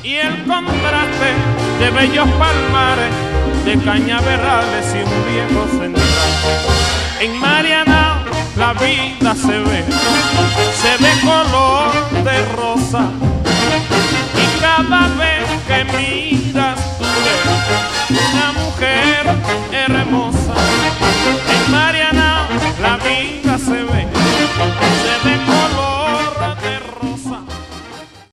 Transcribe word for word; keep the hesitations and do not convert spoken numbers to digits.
y el contraste de bellos palmares, de cañaverales y un viejo central. En Marianao la vida se ve, se ve color de rosa,